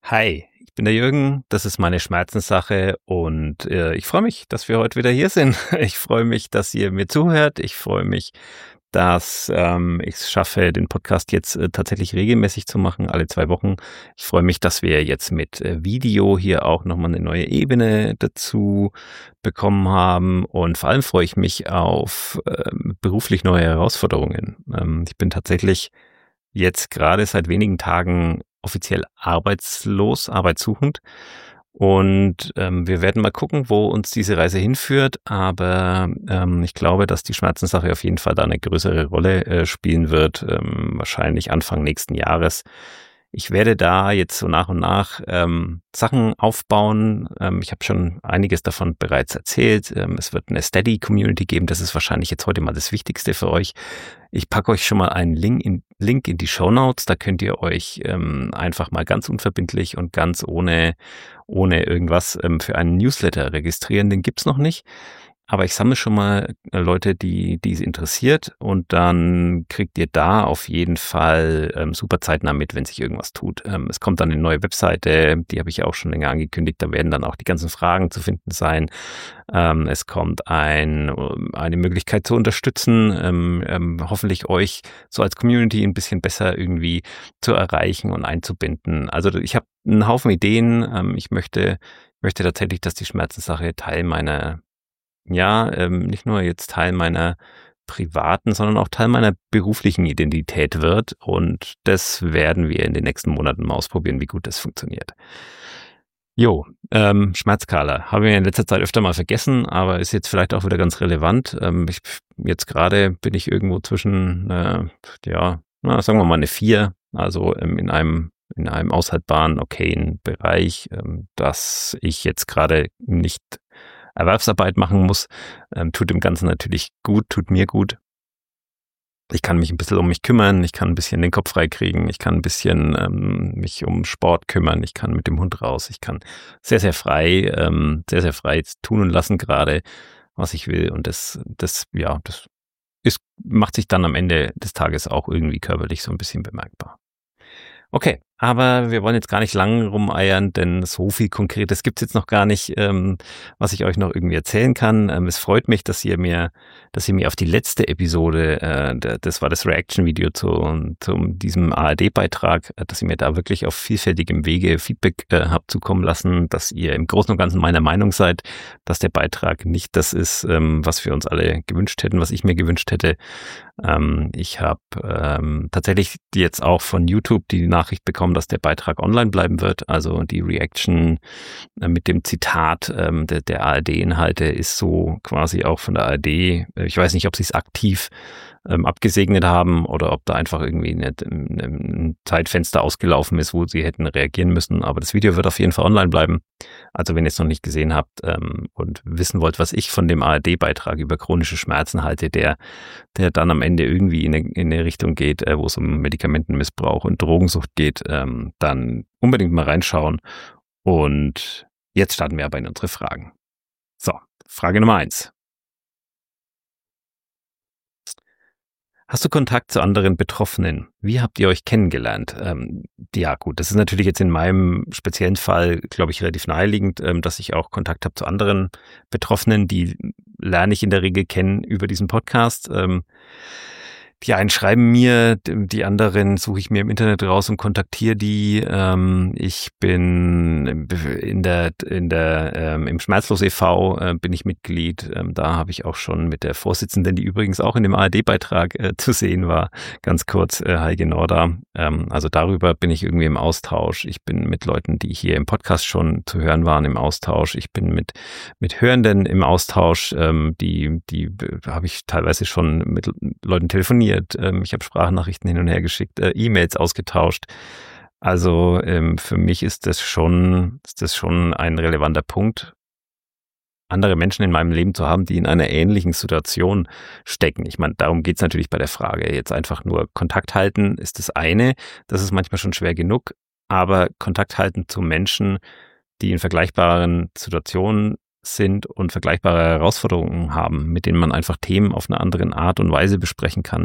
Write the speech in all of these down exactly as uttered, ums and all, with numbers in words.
Hi, ich bin der Jürgen, das ist meine Schmerzenssache und äh, ich freue mich, dass wir heute wieder hier sind. Ich freue mich, dass ihr mir zuhört. Ich freue mich, dass ähm, ich es schaffe, den Podcast jetzt äh, tatsächlich regelmäßig zu machen, alle zwei Wochen. Ich freue mich, dass wir jetzt mit äh, Video hier auch nochmal eine neue Ebene dazu bekommen haben und vor allem freue ich mich auf ähm, beruflich neue Herausforderungen. Ähm, ich bin tatsächlich jetzt gerade seit wenigen Tagen offiziell arbeitslos, arbeitssuchend. Und ähm, wir werden mal gucken, wo uns diese Reise hinführt. Aber ähm, ich glaube, dass die Schmerzenssache auf jeden Fall da eine größere Rolle äh, spielen wird. Ähm, wahrscheinlich Anfang nächsten Jahres. Ich werde da jetzt so nach und nach ähm, Sachen aufbauen. Ähm, ich habe schon einiges davon bereits erzählt. Ähm, es wird eine Steady-Community geben. Das ist wahrscheinlich jetzt heute mal das Wichtigste für euch. Ich packe euch schon mal einen Link in, Link in die Shownotes. Da könnt ihr euch ähm, einfach mal ganz unverbindlich und ganz ohne, ohne irgendwas ähm, für einen Newsletter registrieren. Den gibt's noch nicht. Aber ich sammle schon mal Leute, die die es interessiert und dann kriegt ihr da auf jeden Fall ähm, super zeitnah mit, wenn sich irgendwas tut. Ähm, es kommt dann eine neue Webseite, die habe ich auch schon länger angekündigt, da werden dann auch die ganzen Fragen zu finden sein. Ähm, es kommt ein, eine Möglichkeit zu unterstützen, ähm, ähm, hoffentlich euch so als Community ein bisschen besser irgendwie zu erreichen und einzubinden. Also ich habe einen Haufen Ideen. Ähm, ich möchte, möchte tatsächlich, dass die Schmerzenssache Teil meiner ja, ähm, nicht nur jetzt Teil meiner privaten, sondern auch Teil meiner beruflichen Identität wird. Und das werden wir in den nächsten Monaten mal ausprobieren, wie gut das funktioniert. Jo, ähm, Schmerzskala. Habe ich in letzter Zeit öfter mal vergessen, aber ist jetzt vielleicht auch wieder ganz relevant. Ähm, ich, jetzt gerade bin ich irgendwo zwischen, äh, ja, na, sagen wir mal eine vier, also ähm, in einem in einem aushaltbaren, okayen Bereich, ähm, dass ich jetzt gerade nicht Erwerbsarbeit machen muss, ähm, tut dem Ganzen natürlich gut, tut mir gut. Ich kann mich ein bisschen um mich kümmern, ich kann ein bisschen den Kopf frei kriegen, ich kann ein bisschen ähm, mich um Sport kümmern, ich kann mit dem Hund raus, ich kann sehr, sehr frei, ähm, sehr, sehr frei tun und lassen gerade, was ich will. Und das, das, ja, das ist, macht sich dann am Ende des Tages auch irgendwie körperlich so ein bisschen bemerkbar. Okay, aber wir wollen jetzt gar nicht lang rumeiern, denn so viel Konkretes gibt's jetzt noch gar nicht, ähm, was ich euch noch irgendwie erzählen kann. Ähm, es freut mich, dass ihr mir, dass ihr mir auf die letzte Episode, äh, das war das Reaction-Video zu, zu diesem A R D-Beitrag, dass ihr mir da wirklich auf vielfältigem Wege Feedback äh, habt zukommen lassen, dass ihr im Großen und Ganzen meiner Meinung seid, dass der Beitrag nicht das ist, ähm, was wir uns alle gewünscht hätten, was ich mir gewünscht hätte. Ähm, ich habe ähm, tatsächlich jetzt auch von YouTube die Nachricht bekommen, dass der Beitrag online bleiben wird. Also die Reaction äh, mit dem Zitat ähm, der, der A R D-Inhalte ist so quasi auch von der A R D. Ich weiß nicht, ob sie es aktiv ähm, abgesegnet haben oder ob da einfach irgendwie eine, eine, ein Zeitfenster ausgelaufen ist, wo sie hätten reagieren müssen. Aber das Video wird auf jeden Fall online bleiben. Also wenn ihr es noch nicht gesehen habt ähm, und wissen wollt, was ich von dem A R D-Beitrag über chronische Schmerzen halte, der, der dann am Ende irgendwie in eine, in eine Richtung geht, äh, wo es um Medikamentenmissbrauch und Drogensucht geht, ähm, dann unbedingt mal reinschauen. Und jetzt starten wir aber in unsere Fragen. So, Frage Nummer eins. Hast du Kontakt zu anderen Betroffenen? Wie habt ihr euch kennengelernt? Ähm, ja gut, das ist natürlich jetzt in meinem speziellen Fall, glaube ich, relativ naheliegend, ähm, dass ich auch Kontakt habe zu anderen Betroffenen. Die lerne ich in der Regel kennen über diesen Podcast. Ähm, die einen schreiben mir, die anderen suche ich mir im Internet raus und kontaktiere die. Ähm, ich bin in der, in der, ähm, im Schmerzlos e V äh, bin ich Mitglied. Ähm, da habe ich auch schon mit der Vorsitzenden, die übrigens auch in dem A R D-Beitrag äh, zu sehen war, ganz kurz, äh, Heike Norda. Ähm, also darüber bin ich irgendwie im Austausch. Ich bin mit Leuten, die hier im Podcast schon zu hören waren, im Austausch. Ich bin mit, mit Hörenden im Austausch. Ähm, die, die habe ich teilweise schon mit Leuten telefoniert. Ich habe Sprachnachrichten hin und her geschickt, äh, E-Mails ausgetauscht. Also ähm, für mich ist das schon, ist das schon ein relevanter Punkt, andere Menschen in meinem Leben zu haben, die in einer ähnlichen Situation stecken. Ich meine, darum geht's natürlich bei der Frage. Jetzt einfach nur Kontakt halten ist das eine. Das ist manchmal schon schwer genug. Aber Kontakt halten zu Menschen, die in vergleichbaren Situationen sind und vergleichbare Herausforderungen haben, mit denen man einfach Themen auf eine andere Art und Weise besprechen kann.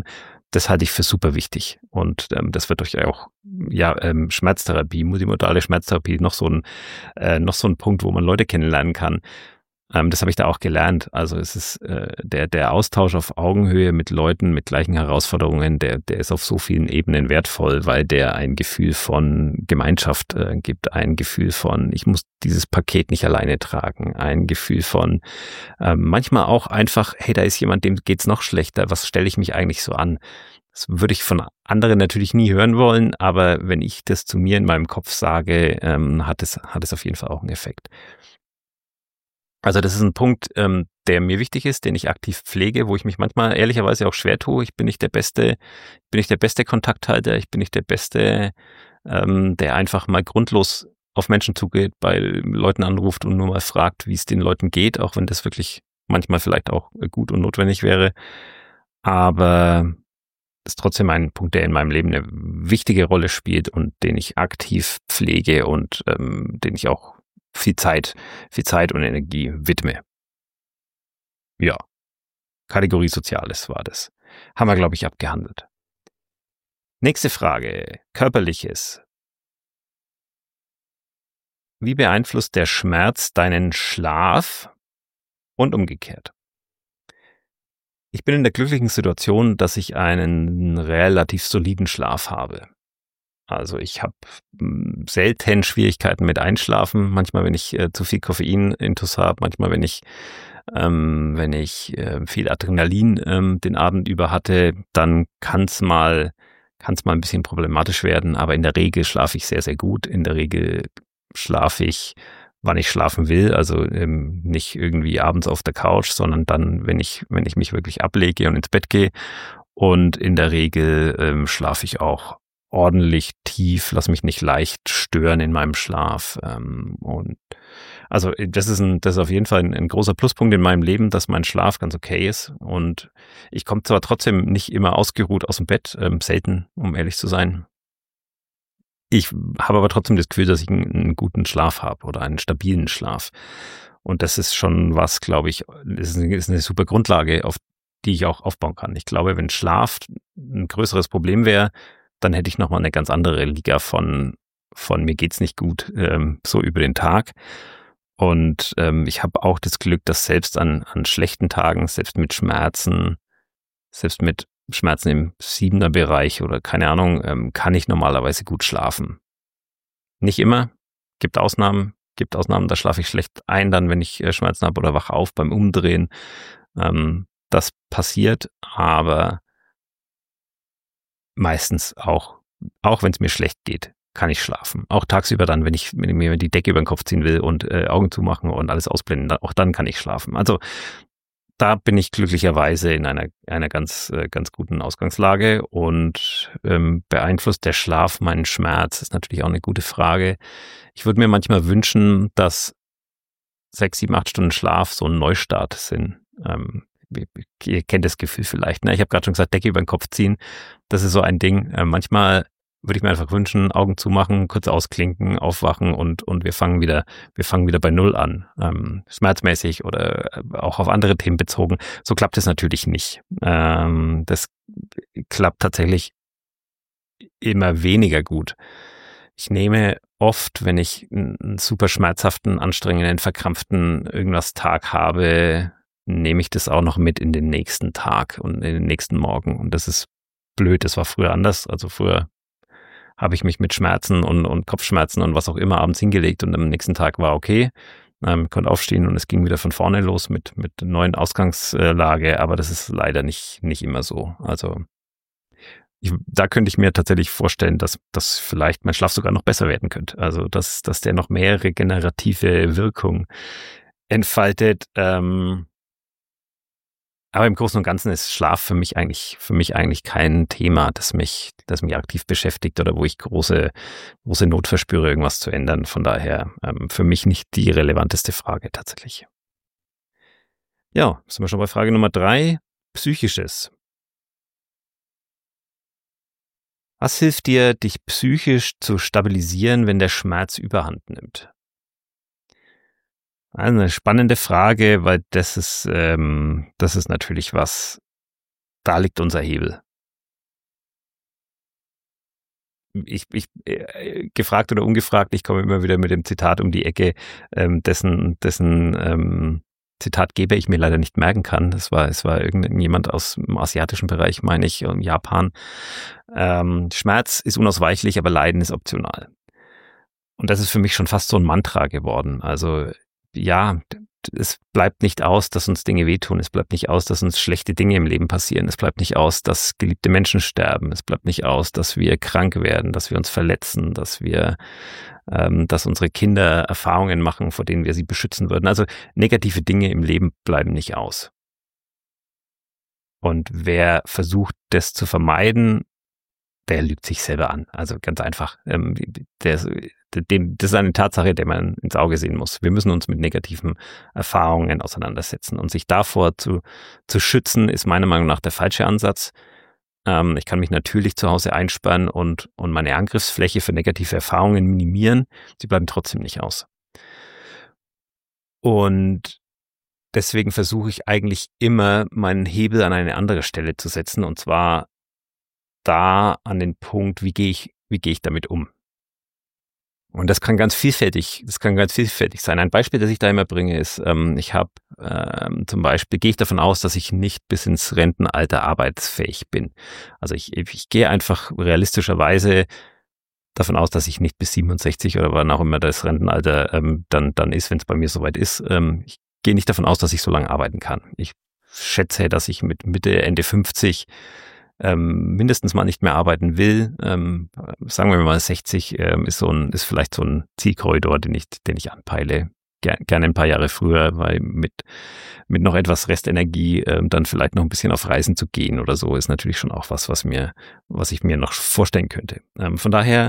das halte ich für super wichtig. Und ähm, das wird euch auch, ja, ähm, Schmerztherapie, multimodale Schmerztherapie, noch so ein, äh, noch so ein Punkt, wo man Leute kennenlernen kann. Ähm, das habe ich da auch gelernt. Also es ist äh, der, der Austausch auf Augenhöhe mit Leuten mit gleichen Herausforderungen, der, der ist auf so vielen Ebenen wertvoll, weil der ein Gefühl von Gemeinschaft äh, gibt, ein Gefühl von, ich muss dieses Paket nicht alleine tragen, ein Gefühl von ähm, manchmal auch einfach, hey, da ist jemand, dem geht's noch schlechter, was stelle ich mich eigentlich so an? Das würde ich von anderen natürlich nie hören wollen, aber wenn ich das zu mir in meinem Kopf sage, ähm, hat es, hat es auf jeden Fall auch einen Effekt. Also das ist ein Punkt, ähm, der mir wichtig ist, den ich aktiv pflege, wo ich mich manchmal ehrlicherweise auch schwer tue. Ich bin nicht der beste, bin nicht der beste Kontakthalter, ich bin nicht der beste, ähm, der einfach mal grundlos auf Menschen zugeht, bei Leuten anruft und nur mal fragt, wie es den Leuten geht, auch wenn das wirklich manchmal vielleicht auch gut und notwendig wäre. Aber das ist trotzdem ein Punkt, der in meinem Leben eine wichtige Rolle spielt und den ich aktiv pflege und ähm, den ich auch viel Zeit, viel Zeit und Energie widme. Ja, Kategorie Soziales war das. Haben wir, glaube ich, abgehandelt. Nächste Frage. Körperliches. Wie beeinflusst der Schmerz deinen Schlaf und umgekehrt? Ich bin in der glücklichen Situation, dass ich einen relativ soliden Schlaf habe. Also ich habe selten Schwierigkeiten mit Einschlafen. Manchmal, wenn ich äh, zu viel Koffein intus habe, manchmal, wenn ich ähm, wenn ich äh, viel Adrenalin ähm, den Abend über hatte, dann kann's mal kann's mal ein bisschen problematisch werden. Aber in der Regel schlafe ich sehr, sehr gut. In der Regel schlafe ich, wann ich schlafen will. Also ähm, nicht irgendwie abends auf der Couch, sondern dann, wenn ich wenn ich mich wirklich ablege und ins Bett gehe. Und in der Regel ähm, schlafe ich auch ordentlich tief, lass mich nicht leicht stören in meinem Schlaf. Ähm, und also das ist ein, das ist auf jeden Fall ein, ein großer Pluspunkt in meinem Leben, dass mein Schlaf ganz okay ist. Und ich komme zwar trotzdem nicht immer ausgeruht aus dem Bett, ähm, selten, um ehrlich zu sein. Ich habe aber trotzdem das Gefühl, dass ich einen, einen guten Schlaf habe oder einen stabilen Schlaf. Und das ist schon was, glaube ich, ist eine, ist eine super Grundlage, auf die ich auch aufbauen kann. Ich glaube, wenn Schlaf ein größeres Problem wäre, dann hätte ich nochmal eine ganz andere Liga von, von mir geht's nicht gut, ähm, so über den Tag. Und ähm, ich habe auch das Glück, dass selbst an, an schlechten Tagen, selbst mit Schmerzen, selbst mit Schmerzen im siebener Bereich oder keine Ahnung, ähm, kann ich normalerweise gut schlafen. Nicht immer, gibt Ausnahmen, gibt Ausnahmen, da schlafe ich schlecht ein, dann wenn ich äh, Schmerzen habe oder wach auf beim Umdrehen. Ähm, das passiert, aber meistens auch, auch wenn es mir schlecht geht, kann ich schlafen. Auch tagsüber dann, wenn ich, wenn ich mir die Decke über den Kopf ziehen will und äh, Augen zumachen und alles ausblenden, auch dann kann ich schlafen. Also da bin ich glücklicherweise in einer einer ganz äh, ganz guten Ausgangslage und ähm, beeinflusst der Schlaf meinen Schmerz? Ist natürlich auch eine gute Frage. Ich würde mir manchmal wünschen, dass sechs, sieben, acht Stunden Schlaf so ein Neustart sind. Ähm, ihr kennt das Gefühl vielleicht. Ne? Ich habe gerade schon gesagt, Decke über den Kopf ziehen. Das ist so ein Ding. Äh, manchmal würde ich mir einfach wünschen, Augen zumachen, kurz ausklinken, aufwachen und und wir fangen wieder, wir fangen wieder bei Null an, ähm, schmerzmäßig oder auch auf andere Themen bezogen. So klappt es natürlich nicht. Ähm, das klappt tatsächlich immer weniger gut. Ich nehme oft, wenn ich einen super schmerzhaften, anstrengenden, verkrampften irgendwas Tag habe, nehme ich das auch noch mit in den nächsten Tag und in den nächsten Morgen. Und das ist blöd. Das war früher anders. Also früher habe ich mich mit Schmerzen und, und Kopfschmerzen und was auch immer abends hingelegt und am nächsten Tag war okay. Ähm, konnte aufstehen und es ging wieder von vorne los mit, mit neuen Ausgangslage, aber das ist leider nicht, nicht immer so. Also ich, da könnte ich mir tatsächlich vorstellen, dass, dass vielleicht mein Schlaf sogar noch besser werden könnte. Also dass, dass der noch mehr regenerative Wirkung entfaltet. Ähm, Aber im Großen und Ganzen ist Schlaf für mich eigentlich, für mich eigentlich kein Thema, das mich, das mich aktiv beschäftigt oder wo ich große, große Not verspüre, irgendwas zu ändern. Von daher ähm, für mich nicht die relevanteste Frage tatsächlich. Ja, sind wir schon bei Frage Nummer drei. Psychisches. Was hilft dir, dich psychisch zu stabilisieren, wenn der Schmerz überhand nimmt? Eine spannende Frage, weil das ist, ähm, das ist natürlich was, da liegt unser Hebel. ich, ich äh, gefragt oder ungefragt, ich komme immer wieder mit dem Zitat um die Ecke, ähm, dessen, dessen ähm, Zitatgeber ich mir leider nicht merken kann. Das war, es war irgendjemand aus dem asiatischen Bereich, meine ich, in Japan. Ähm, Schmerz ist unausweichlich, aber Leiden ist optional. Und das ist für mich schon fast so ein Mantra geworden. Also ja, es bleibt nicht aus, dass uns Dinge wehtun. Es bleibt nicht aus, dass uns schlechte Dinge im Leben passieren. Es bleibt nicht aus, dass geliebte Menschen sterben. Es bleibt nicht aus, dass wir krank werden, dass wir uns verletzen, dass wir, ähm, dass unsere Kinder Erfahrungen machen, vor denen wir sie beschützen würden. Also negative Dinge im Leben bleiben nicht aus. Und wer versucht, das zu vermeiden, der lügt sich selber an. Also ganz einfach. Ähm, der, dem, das ist eine Tatsache, der man ins Auge sehen muss. Wir müssen uns mit negativen Erfahrungen auseinandersetzen. Und sich davor zu, zu schützen, ist meiner Meinung nach der falsche Ansatz. Ähm, ich kann mich natürlich zu Hause einsperren und, und meine Angriffsfläche für negative Erfahrungen minimieren. Sie bleiben trotzdem nicht aus. Und deswegen versuche ich eigentlich immer, meinen Hebel an eine andere Stelle zu setzen. Und zwar da an den Punkt, wie gehe ich, wie gehe ich damit um? Und das kann ganz vielfältig, das kann ganz vielfältig sein. Ein Beispiel, das ich da immer bringe, ist, ähm, ich habe ähm, zum Beispiel, gehe ich davon aus, dass ich nicht bis ins Rentenalter arbeitsfähig bin. Also ich, ich gehe einfach realistischerweise davon aus, dass ich nicht bis siebenundsechzig oder wann auch immer das Rentenalter ähm, dann, dann ist, wenn es bei mir soweit ist. Ähm, ich gehe nicht davon aus, dass ich so lange arbeiten kann. Ich schätze, dass ich mit Mitte, Ende fünfzig Ähm, mindestens mal nicht mehr arbeiten will. Ähm, sagen wir mal sechzig ähm, ist so ein, ist vielleicht so ein Zielkorridor, den ich, den ich anpeile. Ger gerne ein paar Jahre früher, weil mit, mit noch etwas Restenergie ähm, dann vielleicht noch ein bisschen auf Reisen zu gehen oder so ist natürlich schon auch was, was mir, was ich mir noch vorstellen könnte. Ähm, von daher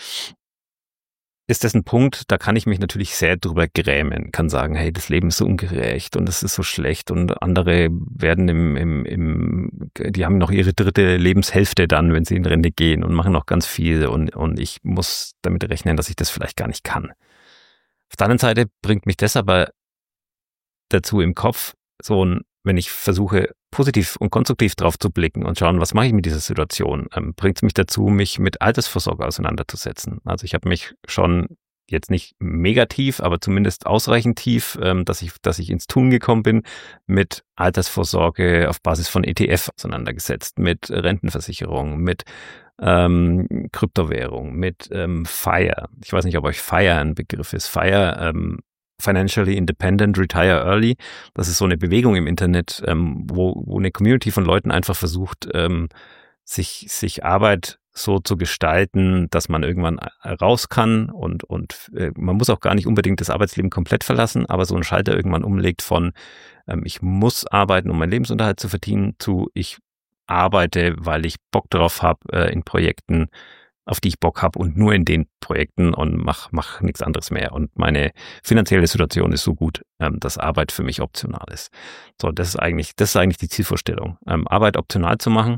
ist das ein Punkt, da kann ich mich natürlich sehr drüber grämen, kann sagen, hey, das Leben ist so ungerecht und es ist so schlecht und andere werden im, im, im, die haben noch ihre dritte Lebenshälfte dann, wenn sie in Rente gehen und machen noch ganz viel und, und ich muss damit rechnen, dass ich das vielleicht gar nicht kann. Auf der anderen Seite bringt mich das aber dazu im Kopf, so ein, wenn ich versuche, positiv und konstruktiv drauf zu blicken und schauen, was mache ich mit dieser Situation, ähm, bringt es mich dazu, mich mit Altersvorsorge auseinanderzusetzen. Also ich habe mich schon jetzt nicht mega tief, aber zumindest ausreichend tief, ähm, dass ich, dass ich ins Tun gekommen bin, mit Altersvorsorge auf Basis von E T F auseinandergesetzt, mit Rentenversicherung, mit ähm, Kryptowährung, mit ähm, FIRE. Ich weiß nicht, ob euch FIRE ein Begriff ist. FIRE, ähm, Financially Independent, Retire Early. Das ist so eine Bewegung im Internet, ähm, wo, wo eine Community von Leuten einfach versucht, ähm, sich, sich Arbeit so zu gestalten, dass man irgendwann raus kann und, und äh, man muss auch gar nicht unbedingt das Arbeitsleben komplett verlassen, aber so einen Schalter irgendwann umlegt von ähm, ich muss arbeiten, um meinen Lebensunterhalt zu verdienen, zu ich arbeite, weil ich Bock drauf habe, äh, in Projekten, auf die ich Bock habe und nur in den Projekten und mach, mach nichts anderes mehr. Und meine finanzielle Situation ist so gut, ähm, dass Arbeit für mich optional ist. So, das ist eigentlich, das ist eigentlich die Zielvorstellung. Ähm, Arbeit optional zu machen.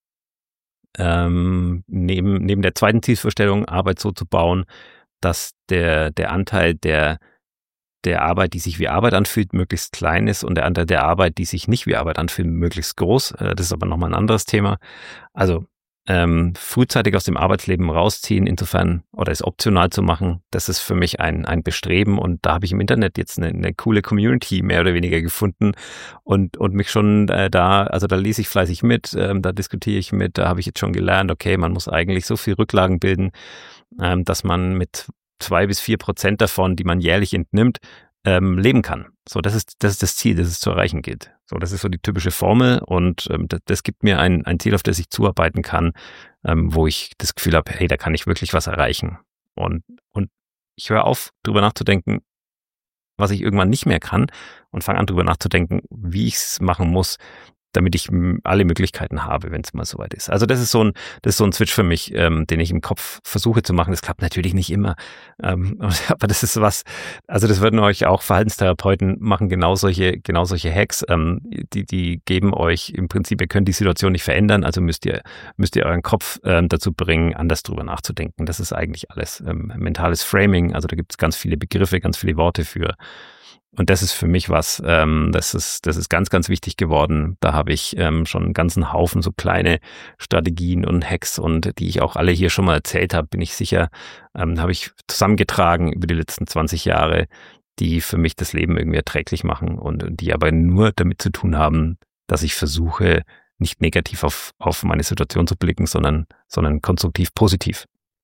Ähm, neben, neben der zweiten Zielvorstellung, Arbeit so zu bauen, dass der, der Anteil der, der Arbeit, die sich wie Arbeit anfühlt, möglichst klein ist und der Anteil der Arbeit, die sich nicht wie Arbeit anfühlt, möglichst groß. Äh, das ist aber nochmal ein anderes Thema. Also, Ähm, frühzeitig aus dem Arbeitsleben rausziehen, insofern, oder es optional zu machen, das ist für mich ein, ein Bestreben und da habe ich im Internet jetzt eine, eine coole Community mehr oder weniger gefunden und, und mich schon äh, da, also da lese ich fleißig mit, ähm, da diskutiere ich mit, da habe ich jetzt schon gelernt, okay, man muss eigentlich so viel Rücklagen bilden, ähm, dass man mit zwei bis vier Prozent davon, die man jährlich entnimmt, ähm, leben kann. So, das ist, das ist das Ziel, das es zu erreichen gilt. So, das ist so die typische Formel und ähm, das, das gibt mir ein, ein Ziel, auf das ich zuarbeiten kann, ähm, wo ich das Gefühl habe, hey, da kann ich wirklich was erreichen. Und, und ich höre auf, drüber nachzudenken, was ich irgendwann nicht mehr kann und fange an, drüber nachzudenken, wie ich es machen muss, damit ich alle Möglichkeiten habe, wenn es mal soweit ist. Also das ist so ein, das ist so ein Switch für mich, ähm, den ich im Kopf versuche zu machen. Das klappt natürlich nicht immer, ähm, aber das ist was. Also das würden euch auch Verhaltenstherapeuten machen, genau solche, genau solche Hacks. Ähm, die, die geben euch im Prinzip, ihr könnt die Situation nicht verändern, also müsst ihr, müsst ihr euren Kopf ähm, dazu bringen, anders drüber nachzudenken. Das ist eigentlich alles ähm, mentales Framing. Also da gibt es ganz viele Begriffe, ganz viele Worte für. Und das ist für mich was, ähm, das ist, das ist ganz, ganz wichtig geworden. Da habe ich ähm, schon einen ganzen Haufen so kleine Strategien und Hacks und die ich auch alle hier schon mal erzählt habe, bin ich sicher, ähm, habe ich zusammengetragen über die letzten zwanzig Jahre, die für mich das Leben irgendwie erträglich machen und die aber nur damit zu tun haben, dass ich versuche, nicht negativ auf, auf meine Situation zu blicken, sondern, sondern konstruktiv positiv.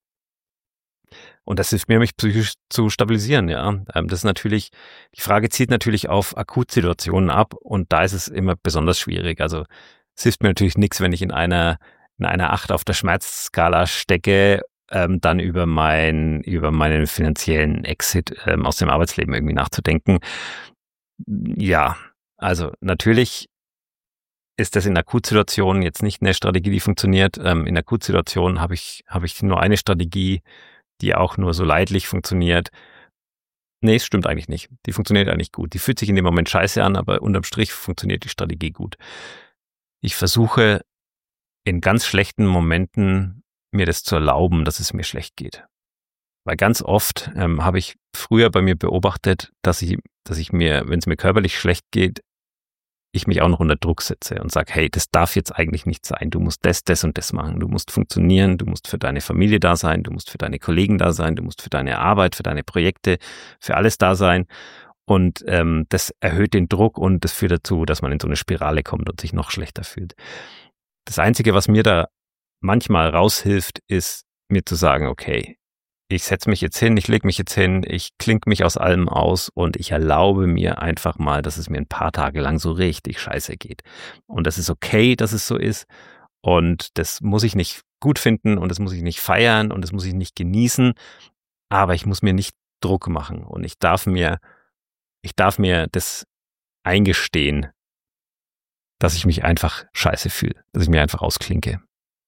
Und das hilft mir, mich psychisch zu stabilisieren, ja. Ähm, das ist natürlich, die Frage zielt natürlich auf Akutsituationen ab und da ist es immer besonders schwierig. Also es hilft mir natürlich nichts, wenn ich in einer, in einer acht auf der Schmerzskala stecke, ähm, dann über mein, über meinen finanziellen Exit ähm, aus dem Arbeitsleben irgendwie nachzudenken. Ja, also natürlich ist das in Akutsituationen jetzt nicht eine Strategie, die funktioniert. Ähm, in Akutsituationen habe ich, habe ich nur eine Strategie, die auch nur so leidlich funktioniert. Nee, es stimmt eigentlich nicht. Die funktioniert eigentlich gut. Die fühlt sich in dem Moment scheiße an, aber unterm Strich funktioniert die Strategie gut. Ich versuche in ganz schlechten Momenten mir das zu erlauben, dass es mir schlecht geht. Weil ganz oft ähm, habe ich früher bei mir beobachtet, dass ich, dass ich mir, wenn es mir körperlich schlecht geht, ich mich auch noch unter Druck setze und sage, hey, das darf jetzt eigentlich nicht sein. Du musst das, das und das machen. Du musst funktionieren, du musst für deine Familie da sein, du musst für deine Kollegen da sein, du musst für deine Arbeit, für deine Projekte, für alles da sein. Und ähm, das erhöht den Druck und das führt dazu, dass man in so eine Spirale kommt und sich noch schlechter fühlt. Das Einzige, was mir da manchmal raushilft, ist mir zu sagen, okay, ich setze mich jetzt hin, ich lege mich jetzt hin, ich klinke mich aus allem aus und ich erlaube mir einfach mal, dass es mir ein paar Tage lang so richtig scheiße geht. Und das ist okay, dass es so ist. Und das muss ich nicht gut finden und das muss ich nicht feiern und das muss ich nicht genießen. Aber ich muss mir nicht Druck machen und ich darf mir, ich darf mir das eingestehen, dass ich mich einfach scheiße fühle, dass ich mir einfach ausklinke.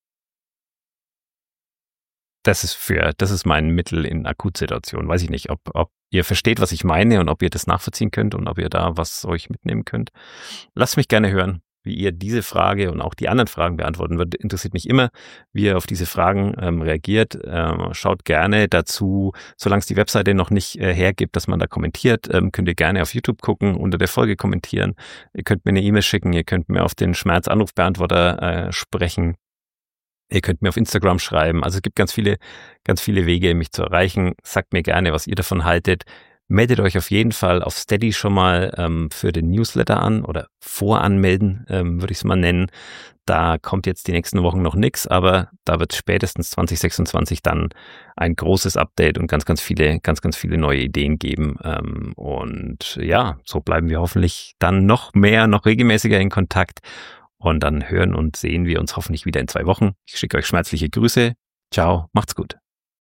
Das ist für, das ist mein Mittel in Akutsituationen. Weiß ich nicht, ob, ob ihr versteht, was ich meine und ob ihr das nachvollziehen könnt und ob ihr da was euch mitnehmen könnt. Lasst mich gerne hören, wie ihr diese Frage und auch die anderen Fragen beantworten würdet. Interessiert mich immer, wie ihr auf diese Fragen ähm, reagiert. Ähm, schaut gerne dazu, solange es die Webseite noch nicht äh, hergibt, dass man da kommentiert, ähm, könnt ihr gerne auf YouTube gucken, unter der Folge kommentieren. Ihr könnt mir eine E-Mail schicken, ihr könnt mir auf den Schmerzanrufbeantworter äh, sprechen. Ihr könnt mir auf Instagram schreiben. Also es gibt ganz viele, ganz viele Wege, mich zu erreichen. Sagt mir gerne, was ihr davon haltet. Meldet euch auf jeden Fall auf Steady schon mal ähm, für den Newsletter an oder voranmelden, ähm, würde ich es mal nennen. Da kommt jetzt die nächsten Wochen noch nichts, aber da wird spätestens zwanzig sechsundzwanzig dann ein großes Update und ganz, ganz viele, ganz, ganz viele neue Ideen geben. Ähm, und ja, so bleiben wir hoffentlich dann noch mehr, noch regelmäßiger in Kontakt. Und dann hören und sehen wir uns hoffentlich wieder in zwei Wochen. Ich schicke euch schmerzliche Grüße. Ciao, macht's gut.